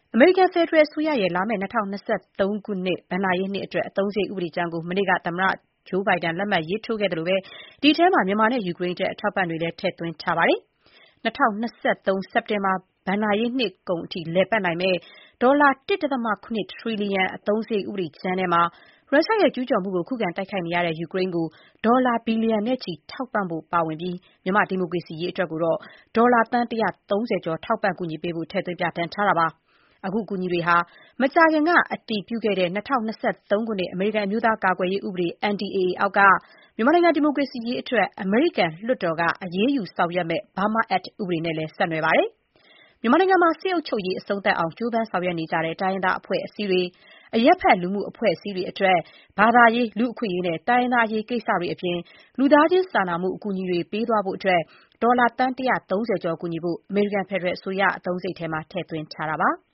အမေရိကန်ဖက်ဒရယ်အစိုးရရဲ့လာမယ့်2023ခုနှစ်ဘဏ္ဍာရေးနှစ်အတွက်အသုံးစရိတ်ဥပဒေကြမ်းကိုမနေ့ကသမ္မတဂျိုးဘိုင်ဒန်လက်မှတ်ရေးထိုးခဲ့သလိုဒီထဲမှာမြန်မာနဲ့ယူကရိန်းအတွက်အထောက်အပံ့တွေလည်းထည့်သွင်းထားပါတယ်။2023စက်တင်ဘာဘဏ္ဍာရေးနှစ်ကုန်အထိလည်ပတ်နိုင်မယ့်ဒေါ်လာ 1.7 ထရီလီယံအသုံးစရိတ်ဥပဒေကြမ်းထဲမှာရုရှားရဲ့ကျူးကျော်မှုကိုခုခံတိုက်ခိုက်နေရတဲ့ယူကရိန်းကိုဒေါ်လာဘီလီယံနဲ့ချီထောက်ပံ့ဖို့ပါဝင်ပြီးမြန်မာ့ဒီမိုကရေစီရေးအတွက်ကိုတော့ဒေါ်လာသန်း130ကျော်ထောက်ပံ့ကူညီပေးဖို့ထည့်သွင်းပြဋ္ဌာန်းထားတာပါ။အခုအကူအညီတွေဟာမကြာခင်ကအတည်ပြုခဲ့တဲ့2023ခုနှစ်အမေရိကန်အမျိုးသားကာကွယ်ရေးဥပဒေ NDAA အောက်ကမြန်မာနိုင်ငံဒီမိုကရေစီရေးအတွက်အမေရိကန်လွှတ်တော်ကအရေးယူဆောင်ရွက်မယ့် Burma Act ဥပဒေနဲ့လည်းဆက်နွယ်ပါတယ်။မြန်မာနိုင်ငံမှာစစ်အုပ်ချုပ်ရေးအဆုံးသတ်အောင်ကြိုးပမ်းဆောင်ရွက်နေကြတဲ့တိုင်းရင်းသားအဖွဲ့အစည်းတွေအရပ်ဖက်လူမှုအဖွဲ့အစည်းတွေအတွက်ဘာသာရေးလူ့အခွင့်အရေးနဲ့တိုင်းရင်းသားအရေးကိစ္စတွေအပြင်လူသားချင်းစာနာမှုအကူအညီတွေပေးသွားဖို့အတွက်ဒေါ်လာသန်း130ကျော်ကူညီဖို့အမေရိကန်ဖက်ဒရယ်အစိုးရအသုံးစရိတ်ထဲမှာထည့်သွင်းထားတာပါ။